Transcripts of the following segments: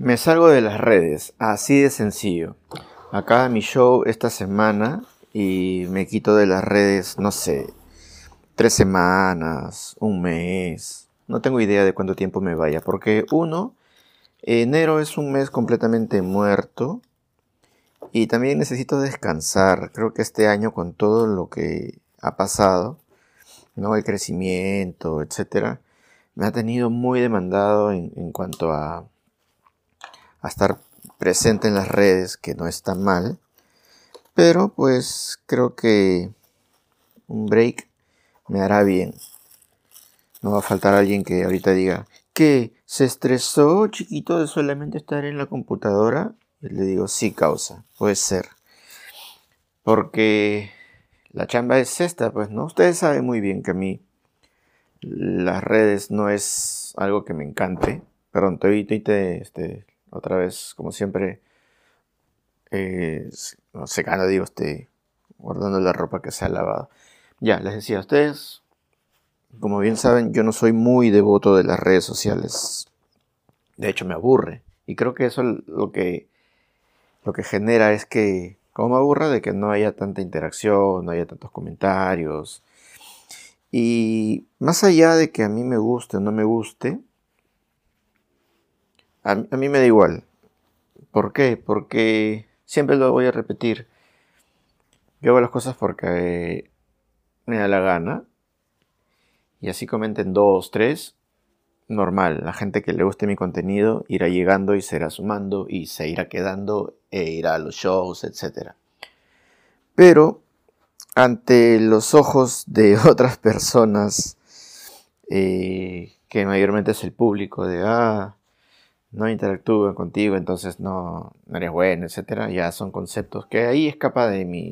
Me salgo de las redes, así de sencillo. Acaba mi show esta semana y me quito de las redes, no sé, 3 semanas, un mes. No tengo idea de cuánto tiempo me vaya, porque enero es un mes completamente muerto y también necesito descansar. Creo que este año con todo lo que ha pasado, ¿no? El crecimiento, etcétera, me ha tenido muy demandado en cuanto a estar presente en las redes, que no está mal, pero pues creo que un break me hará bien. No va a faltar alguien que ahorita diga, ¿qué? ¿Se estresó, chiquito, de solamente estar en la computadora? Y le digo, sí, causa, puede ser. Porque la chamba es esta, pues, ¿no? Ustedes saben muy bien que a mí las redes no es algo que me encante. Perdón, otra vez, como siempre, no, secando, digo, guardando la ropa que se ha lavado. Ya, les decía, ustedes, como bien saben, yo no soy muy devoto de las redes sociales. De hecho, me aburre. Y creo que eso lo que genera es que, como me aburra de que no haya tanta interacción, no haya tantos comentarios. Y más allá de que a mí me guste o no me guste, a mí me da igual. ¿Por qué? Porque siempre lo voy a repetir. Yo hago las cosas porque me da la gana. Y así comenten dos, tres, normal. La gente que le guste mi contenido irá llegando y se irá sumando y se irá quedando e irá a los shows, etc. Pero ante los ojos de otras personas, que mayormente es el público, no interactúan contigo, entonces no eres bueno, etc. Ya son conceptos que ahí escapa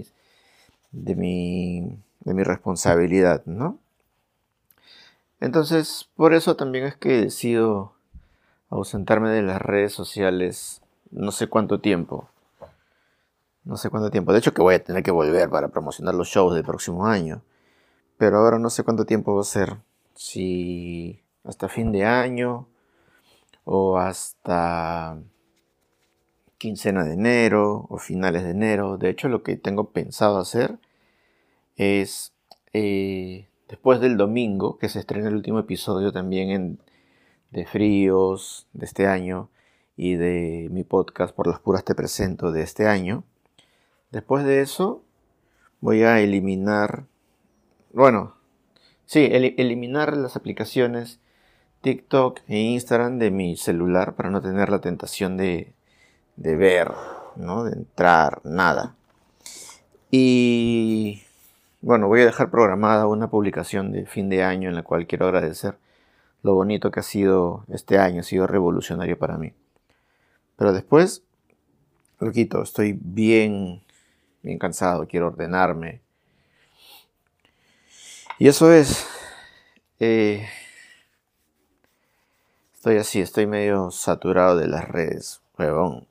de mi responsabilidad, ¿no? Entonces, por eso también es que decido ausentarme de las redes sociales no sé cuánto tiempo. No sé cuánto tiempo. De hecho, que voy a tener que volver para promocionar los shows del próximo año. Pero ahora no sé cuánto tiempo va a ser. Si hasta fin de año o hasta quincena de enero o finales de enero. De hecho, lo que tengo pensado hacer es, después del domingo, que se estrena el último episodio también de Fríos de este año y de mi podcast Por las Puras Te Presento de este año. Después de eso voy a eliminar, bueno, sí, eliminar las aplicaciones TikTok e Instagram de mi celular para no tener la tentación de ver, ¿no? De entrar, nada. Y bueno, voy a dejar programada una publicación de fin de año en la cual quiero agradecer lo bonito que ha sido este año, ha sido revolucionario para mí. Pero después lo quito, estoy bien cansado, quiero ordenarme. Y eso es, estoy así, estoy medio saturado de las redes, huevón.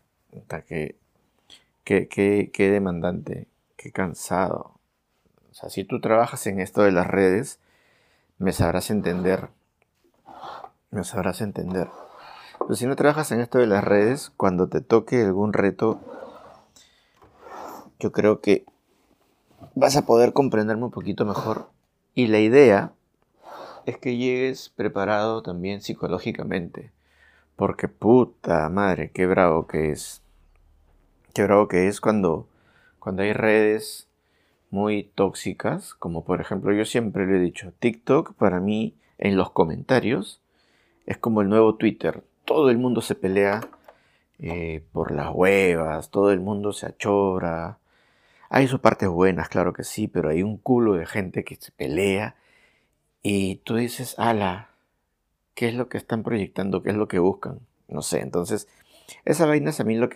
Qué demandante, qué cansado. O sea, si tú trabajas en esto de las redes, me sabrás entender. Me sabrás entender. Pero si no trabajas en esto de las redes, cuando te toque algún reto, yo creo que vas a poder comprenderme un poquito mejor. Y la idea es que llegues preparado también psicológicamente. Porque puta madre, qué bravo que es. Qué bravo que es cuando hay redes muy tóxicas. Como por ejemplo, yo siempre lo he dicho, TikTok para mí en los comentarios es como el nuevo Twitter. Todo el mundo se pelea por las huevas, todo el mundo se achora. Hay sus partes buenas, claro que sí, pero hay un culo de gente que se pelea y tú dices, ala, ¿qué es lo que están proyectando? ¿Qué es lo que buscan? No sé, entonces, esa vaina es a mí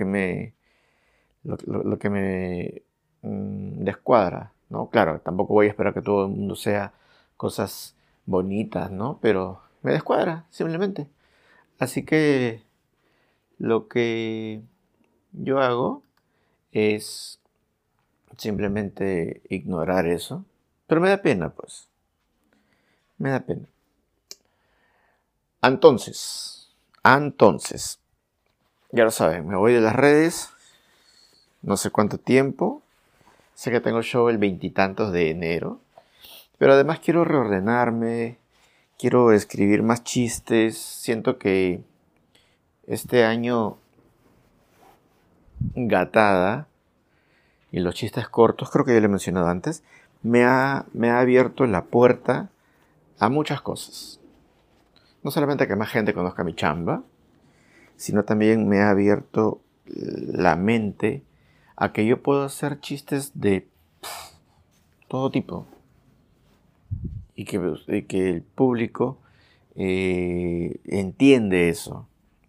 lo que me descuadra, ¿no? Claro, tampoco voy a esperar que todo el mundo sea cosas bonitas, ¿no? Pero me descuadra, simplemente. Así que lo que yo hago es simplemente ignorar eso. Pero me da pena, pues. Me da pena. Entonces, Ya lo saben, me voy de las redes, no sé cuánto tiempo. Sé que tengo show el veintitantos de enero. Pero además quiero reordenarme, quiero escribir más chistes. Siento que este año Gatada y los chistes cortos, creo que ya lo he mencionado antes, me ha abierto la puerta a muchas cosas. No solamente a que más gente conozca mi chamba, sino también me ha abierto la mente a que yo puedo hacer chistes de todo tipo y que el público entiende eso.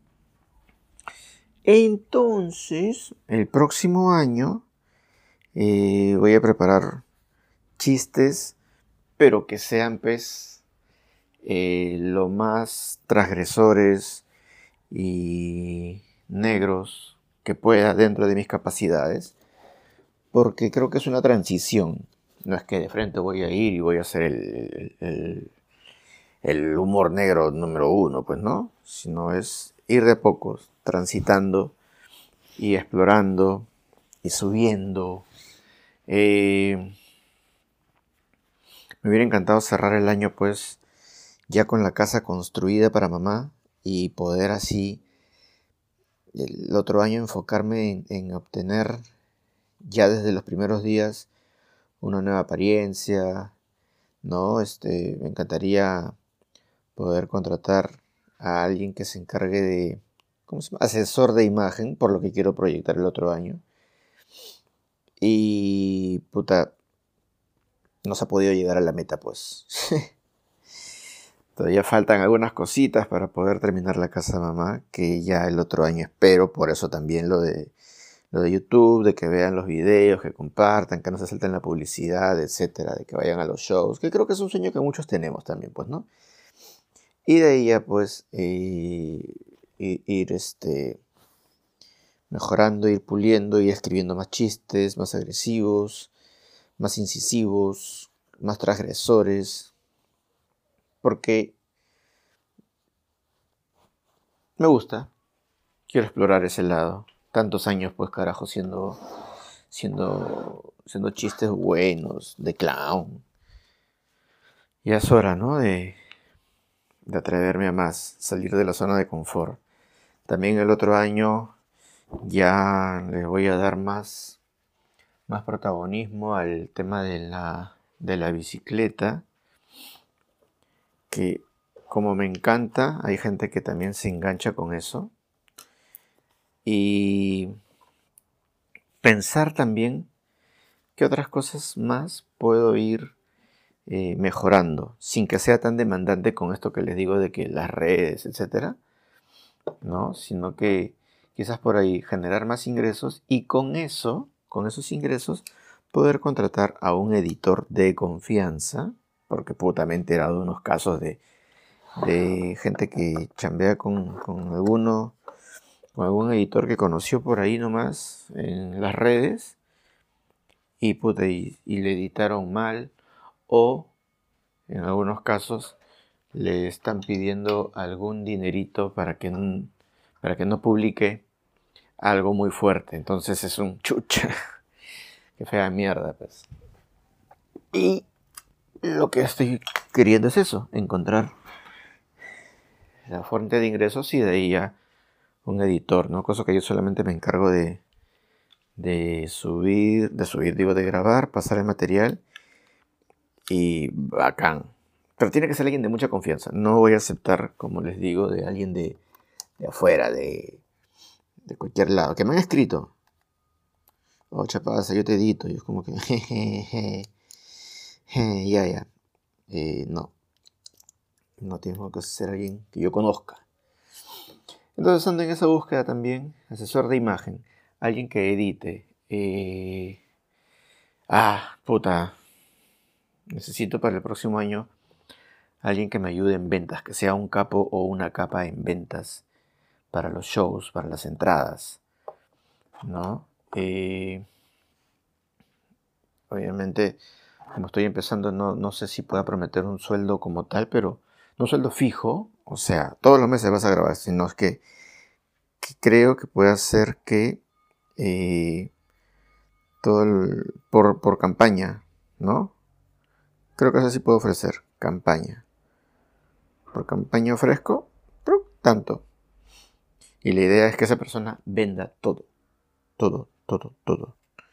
Entonces, el próximo año voy a preparar chistes, pero que sean pues lo más transgresores y negros que pueda dentro de mis capacidades, porque creo que es una transición. No es que de frente voy a ir y voy a hacer el humor negro número uno, pues no, sino es ir de pocos, transitando y explorando y subiendo. Me hubiera encantado cerrar el año pues ya con la casa construida para mamá y poder así el otro año enfocarme en obtener ya desde los primeros días una nueva apariencia, ¿no? Me encantaría poder contratar a alguien que se encargue de, ¿cómo se llama? Asesor de imagen, por lo que quiero proyectar el otro año. Y, puta, no se ha podido llegar a la meta, pues. Todavía faltan algunas cositas para poder terminar la casa de mamá, que ya el otro año espero, por eso también lo de YouTube, de que vean los videos, que compartan, que no se salten la publicidad, etcétera, de que vayan a los shows, que creo que es un sueño que muchos tenemos también, pues, ¿no? Y de ahí ya, pues, ir mejorando, ir puliendo, ir escribiendo más chistes, más agresivos, más incisivos, más transgresores, porque me gusta, quiero explorar ese lado. Tantos años, pues, carajo, siendo chistes buenos, de clown. Ya es hora, ¿no? De atreverme a más, salir de la zona de confort. También el otro año ya le voy a dar más protagonismo al tema de la bicicleta, que como me encanta, hay gente que también se engancha con eso. Y pensar también qué otras cosas más puedo ir mejorando, sin que sea tan demandante con esto que les digo de que las redes, etcétera, ¿no? Sino que quizás por ahí generar más ingresos y con esos ingresos, poder contratar a un editor de confianza, porque puta, me he enterado de unos casos de gente que chambea con algún editor que conoció por ahí nomás en las redes y puta, y le editaron mal, o en algunos casos le están pidiendo algún dinerito para que no publique algo muy fuerte. Entonces es un chucha. Qué fea mierda, pues. Y lo que estoy queriendo es eso, encontrar la fuente de ingresos y de ahí ya un editor, ¿no? Cosa que yo solamente me encargo de grabar, pasar el material y bacán. Pero tiene que ser alguien de mucha confianza. No voy a aceptar, como les digo, de alguien de afuera, de cualquier lado. Que me han escrito. Oh, chapaza, yo te edito. Y es como que, jejeje, ya. No. No tengo que ser alguien que yo conozca. Entonces ando en esa búsqueda también. Asesor de imagen. Alguien que edite. Puta. Necesito para el próximo año alguien que me ayude en ventas. Que sea un capo o una capa en ventas. Para los shows, para las entradas. ¿No? Obviamente, como estoy empezando, no sé si pueda prometer un sueldo como tal, pero no un sueldo fijo, o sea, todos los meses vas a grabar, sino es que que creo que puede hacer que por campaña, ¿no? Creo que eso sí puedo ofrecer, campaña. Por campaña ofrezco, pero tanto. Y la idea es que esa persona venda todo. Todo, todo, todo.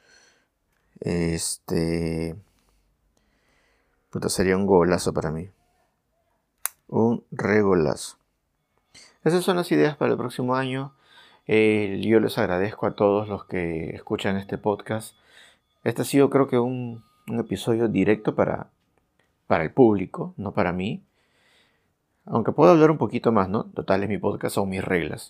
Puta, sería un golazo para mí. Un regolazo. Esas son las ideas para el próximo año. Yo les agradezco a todos los que escuchan este podcast. Este ha sido, creo que, un episodio directo para el público, no para mí. Aunque puedo hablar un poquito más, ¿no? Total, es mi podcast, son mis reglas.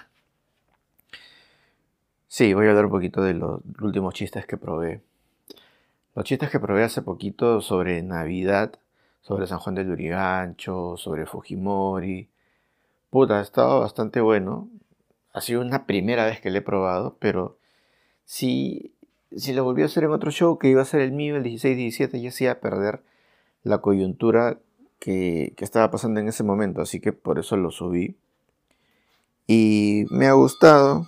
Sí, voy a hablar un poquito de los últimos chistes que probé. Los chistes que probé hace poquito sobre Navidad, sobre San Juan del Lurigancho, sobre Fujimori. Puta, ha estado bastante bueno. Ha sido una primera vez que lo he probado, pero si lo volví a hacer en otro show, que iba a ser el mío, el 16-17, ya se iba a perder la coyuntura que estaba pasando en ese momento, así que por eso lo subí. Y me ha gustado.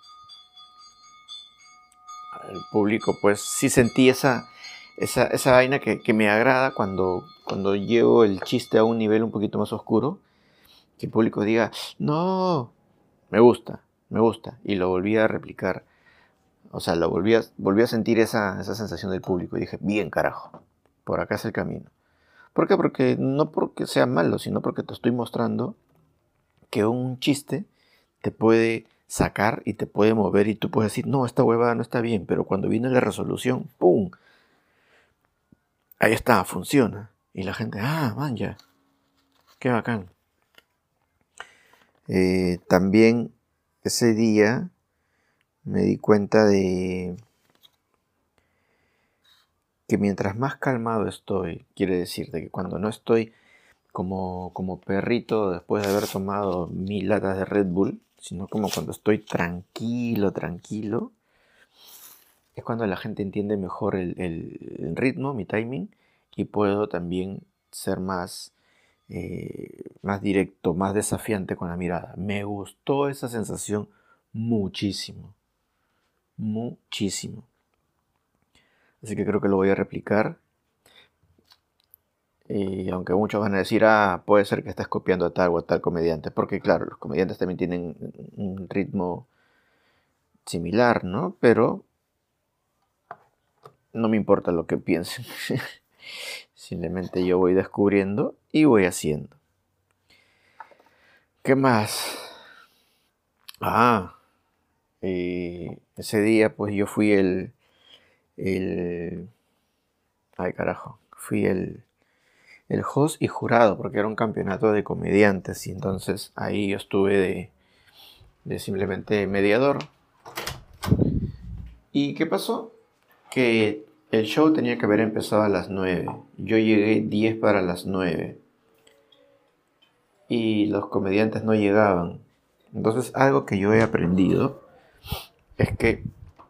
El público, pues sí sentí esa vaina que me agrada cuando llevo el chiste a un nivel un poquito más oscuro. Que el público diga, no, me gusta. Y lo volví a replicar. O sea, volví a sentir esa sensación del público. Y dije, bien carajo, por acá es el camino. ¿Por qué? Porque no porque sea malo, sino porque te estoy mostrando que un chiste te puede sacar y te puede mover y tú puedes decir, no, esta huevada no está bien, pero cuando viene la resolución, ¡pum! Ahí está, funciona. Y la gente, man, ya, qué bacán. También ese día me di cuenta de que mientras más calmado estoy, quiere decir de que cuando no estoy como perrito después de haber tomado 1000 latas de Red Bull, sino como cuando estoy tranquilo, es cuando la gente entiende mejor el ritmo, mi timing, y puedo también ser más directo, más desafiante con la mirada. Me gustó esa sensación muchísimo, muchísimo. Así que creo que lo voy a replicar. Y aunque muchos van a decir, puede ser que estés copiando a tal o a tal comediante, porque claro, los comediantes también tienen un ritmo similar, ¿no? Pero no me importa lo que piensen. Simplemente yo voy descubriendo y voy haciendo. ¿Qué más? Ese día pues yo fui fui el host y jurado, porque era un campeonato de comediantes, y entonces ahí yo estuve de simplemente mediador. ¿Y qué pasó? Que el show tenía que haber empezado a las 9. Yo llegué 10 para las 9. Y los comediantes no llegaban. Entonces algo que yo he aprendido es que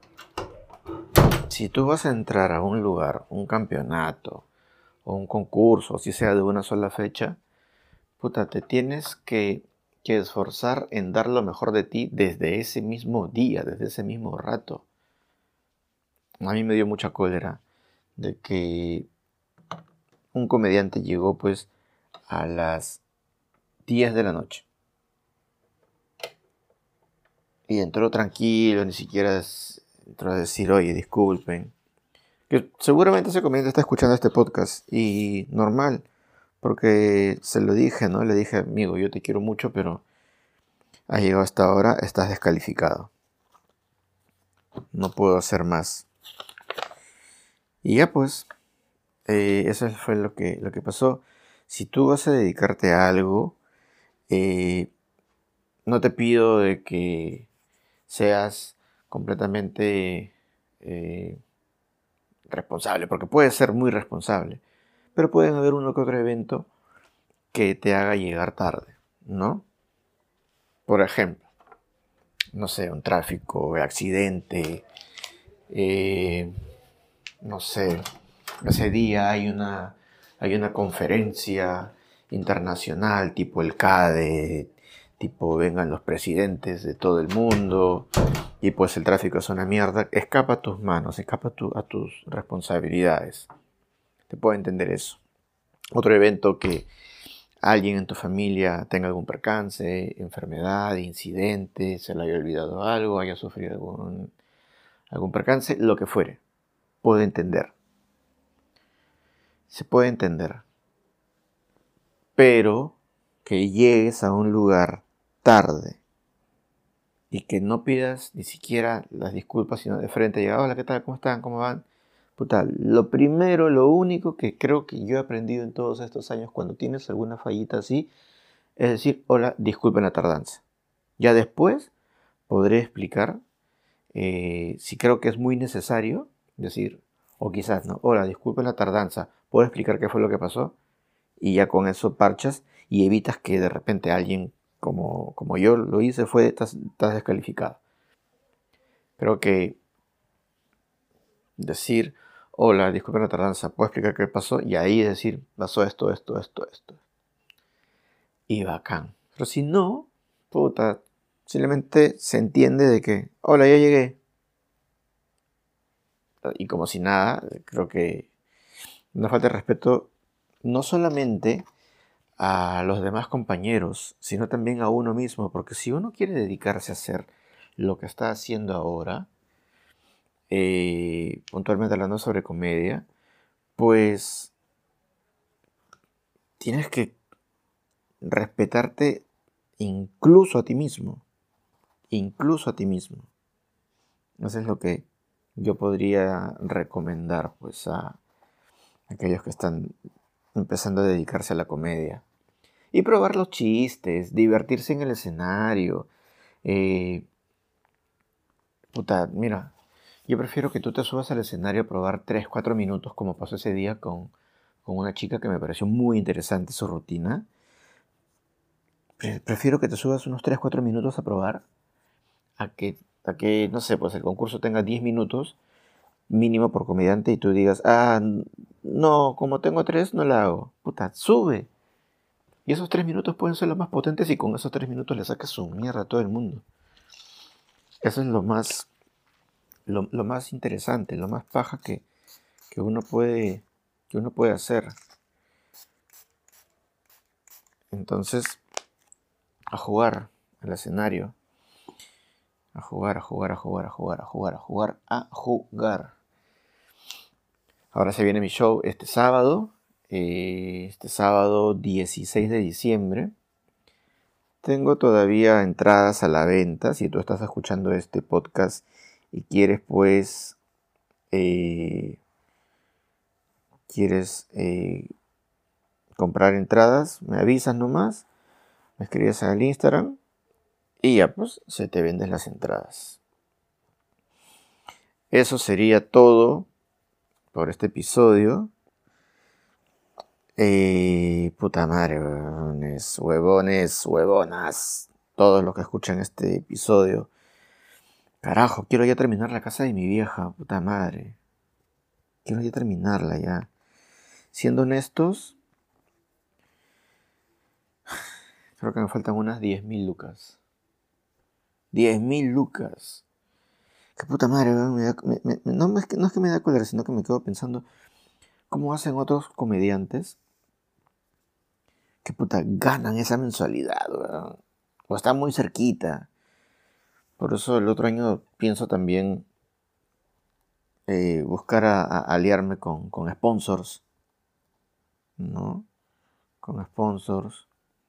si tú vas a entrar a un lugar, un campeonato o un concurso, si sea de una sola fecha, puta, te tienes que esforzar en dar lo mejor de ti desde ese mismo día, desde ese mismo rato. A mí me dio mucha cólera de que un comediante llegó pues a las 10 de la noche. Y entró tranquilo, ni siquiera entró a decir, oye, disculpen. Que seguramente ese comediante está escuchando este podcast y normal, porque se lo dije, ¿no? Le dije, amigo, yo te quiero mucho, pero has llegado hasta ahora, estás descalificado. No puedo hacer más. Y ya pues, eso fue lo que pasó. Si tú vas a dedicarte a algo, no te pido de que seas completamente responsable, porque puedes ser muy responsable, pero pueden haber uno que otro evento que te haga llegar tarde, ¿no? Por ejemplo, no sé, un tráfico, accidente, no sé, ese día hay una conferencia internacional tipo el CADE, tipo vengan los presidentes de todo el mundo y pues el tráfico es una mierda, escapa a tus manos, escapa a tus responsabilidades. Te puedo entender eso. Otro evento que alguien en tu familia tenga algún percance, enfermedad, incidente, se le haya olvidado algo, haya sufrido algún percance, lo que fuere. Puedo entender. Se puede entender. Pero que llegues a un lugar tarde y que no pidas ni siquiera las disculpas, sino de frente, diga, hola, ¿qué tal? ¿Cómo están? ¿Cómo van? Puta, lo primero, lo único que creo que yo he aprendido en todos estos años cuando tienes alguna fallita así, es decir, hola, disculpen la tardanza. Ya después podré explicar si creo que es muy necesario decir, o quizás no, hola, disculpen la tardanza, ¿puedo explicar qué fue lo que pasó? Y ya con eso parchas y evitas que de repente alguien como yo lo hice estás descalificado. Creo que decir, hola, disculpen la tardanza, ¿puedo explicar qué pasó? Y ahí decir, pasó esto, esto, esto, esto. Y bacán. Pero si no, puta, simplemente se entiende de que, hola, ya llegué. Y como si nada, creo que una falta de respeto no solamente a los demás compañeros, sino también a uno mismo, porque si uno quiere dedicarse a hacer lo que está haciendo ahora, puntualmente hablando sobre comedia, pues tienes que respetarte incluso a ti mismo, incluso a ti mismo. Eso es lo que yo podría recomendar pues a aquellos que están empezando a dedicarse a la comedia. Y probar los chistes, divertirse en el escenario. Puta, mira, yo prefiero que tú te subas al escenario a probar 3 4 minutos como pasó ese día con una chica que me pareció muy interesante su rutina. Prefiero que te subas unos 3 4 minutos a probar a que, no sé, pues el concurso tenga 10 minutos mínimo por comediante y tú digas, no, como tengo 3 no la hago. Puta, sube. Y esos 3 minutos pueden ser los más potentes y con esos 3 minutos le sacas su mierda a todo el mundo. Eso es lo más interesante, lo más paja que uno puede hacer. Entonces, a jugar al escenario. A jugar, a jugar, a jugar, a jugar, a jugar, a jugar, a jugar. Ahora se viene mi show este sábado 16 de diciembre. Tengo todavía entradas a la venta. Si tú estás escuchando este podcast y quieres, pues, comprar entradas, me avisas nomás, me escribes al Instagram y ya, pues, se te venden las entradas. Eso sería todo por este episodio. Puta madre, huevones, huevonas, todos los que escuchan este episodio. Carajo, quiero ya terminar la casa de mi vieja, puta madre. Quiero ya terminarla ya. Siendo honestos, creo que me faltan unas 10.000 lucas. 10.000 lucas. Qué puta madre, no es que me da cólera, sino que me quedo pensando cómo hacen otros comediantes que puta ganan esa mensualidad, weón. O está muy cerquita. Por eso el otro año pienso también buscar a aliarme con sponsors, ¿no? Con sponsors.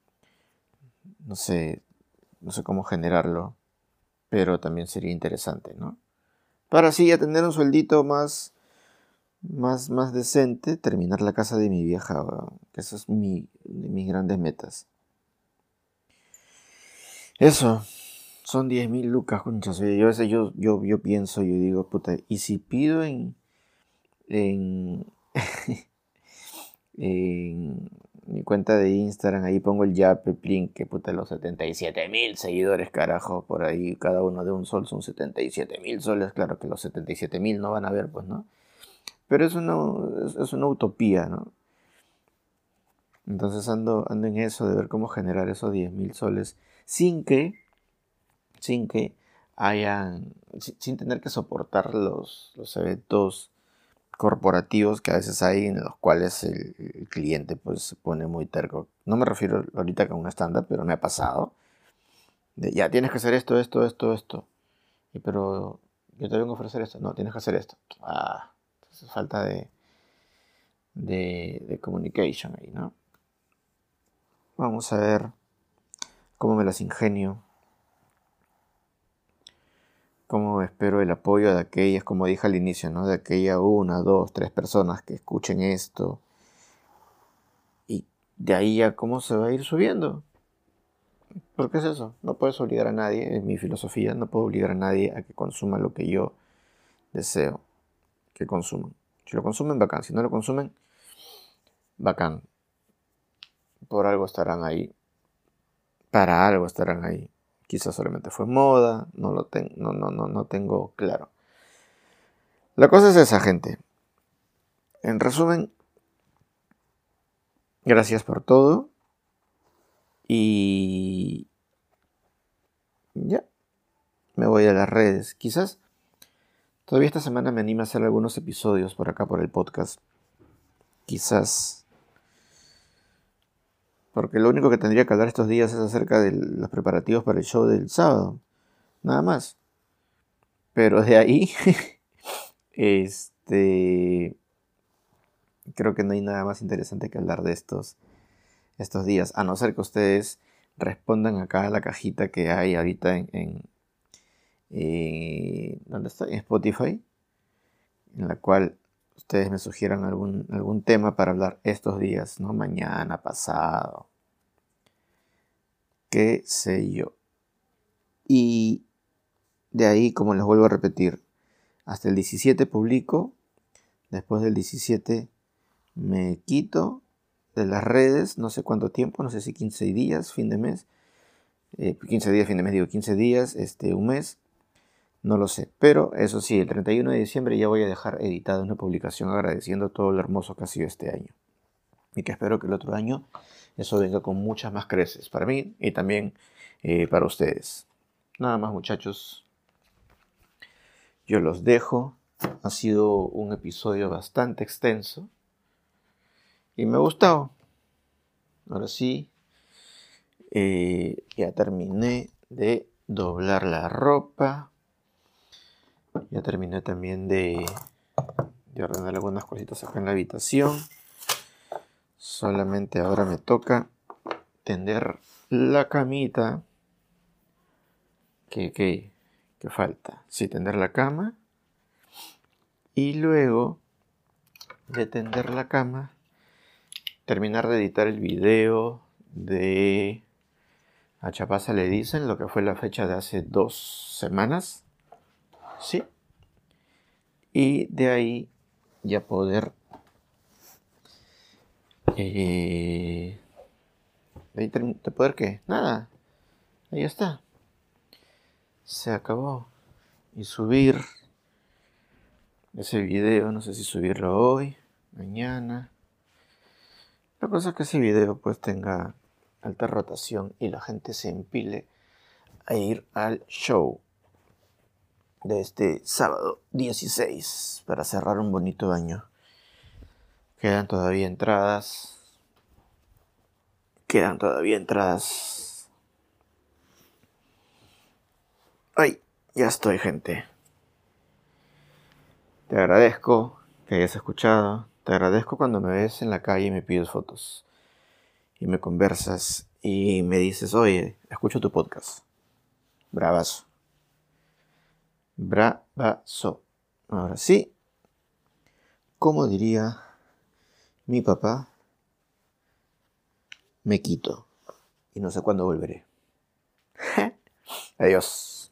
No sé cómo generarlo, pero también sería interesante, ¿no? Para así ya tener un sueldito más decente, terminar la casa de mi vieja, weón. Que esa es de mis grandes metas. Eso. Son 10.000 lucas, conchas. Yo a veces yo pienso, yo digo, puta, ¿y si pido en, en mi cuenta de Instagram, ahí pongo el Yape, Plin, que puta, los 77.000 seguidores, carajo, por ahí cada uno de un sol son 77.000 soles, claro que los 77.000 no van a ver, pues, ¿no? Pero es una utopía, ¿no? Entonces ando en eso de ver cómo generar esos 10.000 soles sin que sin tener que soportar los eventos corporativos que a veces hay en los cuales el cliente pues se pone muy terco. No me refiero ahorita a un estándar, pero me ha pasado. Ya tienes que hacer esto, esto, esto, esto. Pero yo te vengo a ofrecer esto. No, tienes que hacer esto. Entonces falta de communication ahí, ¿no? Vamos a ver cómo me las ingenio. Cómo espero el apoyo de aquellas, como dije al inicio, ¿no? De aquella 1, 2, 3 personas que escuchen esto. Y de ahí a cómo se va a ir subiendo. Porque es eso, no puedes obligar a nadie, en mi filosofía, no puedo obligar a nadie a que consuma lo que yo deseo que consuman. Si lo consumen, bacán. Si no lo consumen, bacán. Por algo estarán ahí. Para algo estarán ahí. Quizás solamente fue moda, no tengo claro. La cosa es esa, gente. En resumen, gracias por todo. Y ya, me voy a las redes. Quizás todavía esta semana me anime a hacer algunos episodios por acá por el podcast. Quizás. Porque lo único que tendría que hablar estos días es acerca de los preparativos para el show del sábado. Nada más. Pero de ahí, creo que no hay nada más interesante que hablar de estos días. A no ser que ustedes respondan acá a la cajita que hay ahorita ¿dónde está? En Spotify. En la cual ustedes me sugieran algún tema para hablar estos días, ¿no? Mañana, pasado. Qué sé yo. Y de ahí, como les vuelvo a repetir, hasta el 17 publico, después del 17 me quito de las redes, no sé cuánto tiempo, no sé si 15 días, fin de mes, 15 días, fin de mes, digo 15 días, un mes, no lo sé, pero eso sí, el 31 de diciembre ya voy a dejar editada una publicación agradeciendo todo lo hermoso que ha sido este año, y que espero que el otro año eso venga con muchas más creces para mí y también para ustedes. Nada más, muchachos. Yo los dejo. Ha sido un episodio bastante extenso. Y me ha gustado. Ahora sí. Ya terminé de doblar la ropa. Ya terminé también de ordenar algunas cositas acá en la habitación. Solamente ahora me toca tender la camita. ¿Qué falta? Sí, tender la cama. Y luego de tender la cama, terminar de editar el video de A Chapaza le dicen, lo que fue la fecha de hace 2 semanas. Sí. Y de ahí ya poder ¿de poder qué? Nada. Ahí está. Se acabó. Y subir ese video, no sé si subirlo hoy, mañana. La cosa es que ese video pues tenga alta rotación y la gente se empile a ir al show de este sábado 16 para cerrar un bonito año. Quedan todavía entradas. Ay, ya estoy, gente. Te agradezco que hayas escuchado. Te agradezco cuando me ves en la calle y me pides fotos. Y me conversas y me dices, oye, escucho tu podcast. Bravazo. Bravazo. Ahora sí, como diría mi papá, me quito. Y no sé cuándo volveré. Adiós.